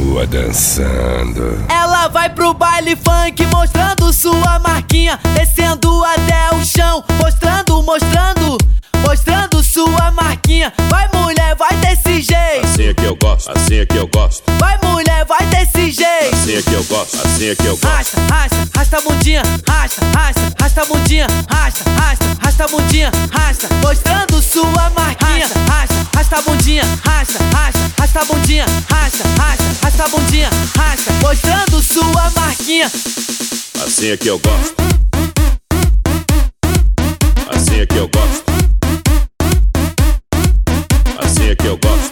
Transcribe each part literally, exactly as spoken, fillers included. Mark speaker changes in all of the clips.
Speaker 1: continua dançando.
Speaker 2: Ela vai pro baile funk mostrando sua marquinha, descendo até o chão, mostrando, mostrando, mostrando sua marquinha. Vai mulher, vai desse jeito.
Speaker 3: Assim é que eu gosto, assim é que eu gosto.
Speaker 2: Vai mulher, vai desse jeito.
Speaker 3: Assim é que eu gosto, assim é que eu gosto.
Speaker 2: Rasta, rasta, rasta a bundinha, rasta, rasta, rasta a bundinha, rasta, rasta, rasta a bundinha, rasta, mostrando sua marquinha. Rasta, rasta a bundinha, rasta, rasta, rasta a bundinha, rasta, rasta, rasta a bundinha, rasta, mostrando sua marquinha.
Speaker 3: Assim é que eu gosto. Assim é que eu gosto. Assim é que eu gosto.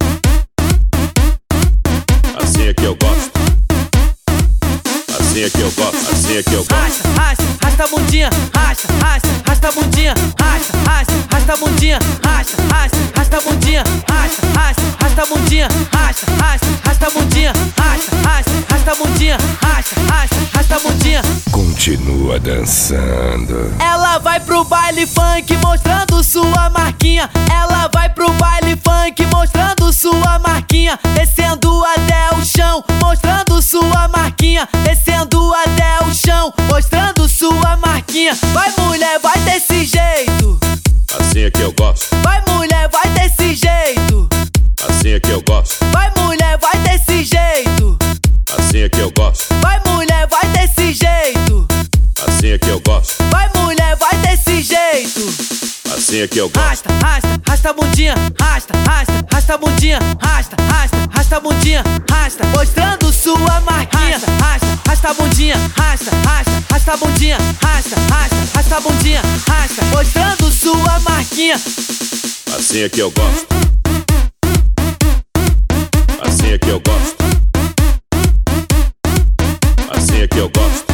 Speaker 3: Assim é que eu gosto. Assim é que eu gosto. Assim é que eu gosto.
Speaker 2: Rasta, rasta, rasta a bundinha, rasta, rasta, rasta a bundinha, rasta, rasta, rasta a bundinha, rasta, rasta, rasta a bundinha, rasta, rasta, rasta a bundinha, rasta, rasta, rasta a bundinha, rasta, rasta, rasta a bundinha, rasta, rasta, rasta a bundinha.
Speaker 1: Continua dançando.
Speaker 2: Ela vai pro baile funk mostrando sua marquinha. Ela vai pro baile funk mostrando sua marquinha, descendo até o chão, mostrando sua marquinha, descendo até o chão, mostrando sua marquinha. Vai mulher, vai desse jeito.
Speaker 3: Assim é que eu gosto.
Speaker 2: Vai mulher, vai desse jeito.
Speaker 3: Assim é que eu gosto.
Speaker 2: Vai mulher, vai desse jeito.
Speaker 3: Assim é que eu gosto.
Speaker 2: Vai mulher, vai desse jeito.
Speaker 3: Assim é que eu gosto.
Speaker 2: Vai mulher, vai desse jeito.
Speaker 3: Assim é que eu gosto.
Speaker 2: Rasta, rasta, rasta a bundinha, rasta, rasta, rasta a bundinha, rasta, rasta, rasta a bundinha, rasta, mostrando sua marquinha. Rasta, rasta a bundinha, rasta, rasta, rasta a bundinha, rasta, rasta, rasta a bundinha, rasta, mostrando sua marquinha.
Speaker 3: Assim é que eu gosto. Assim é que eu gosto. Assim é que eu gosto.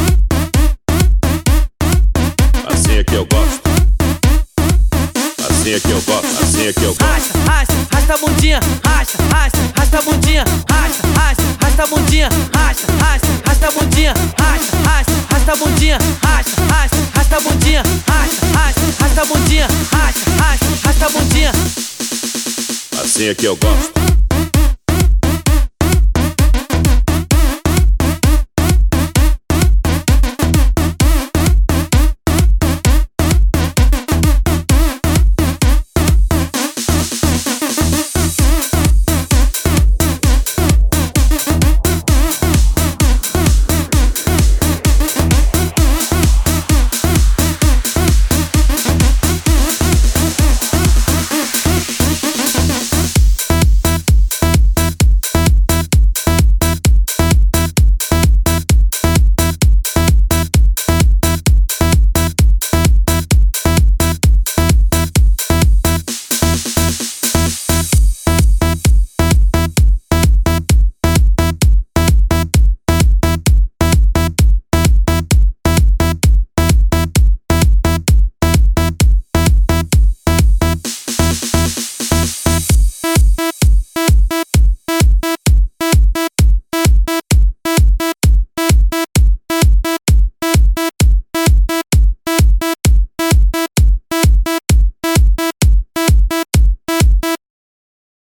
Speaker 3: Assim é que eu gosto. Assim é que eu gosto. Assim é que eu gosto.
Speaker 2: Rasta, rasta, rasta a bundinha, rasta, rasta, rasta a bundinha, rasta, rasta, rasta a bundinha, rasta, rasta, rasta a bundinha, rasta, rasta, rasta a bundinha, rasta, rasta, rasta a bundinha, rasta, rasta, rasta a bundinha, rasta, rasta, rasta a bundinha.
Speaker 3: Assim é que eu gosto.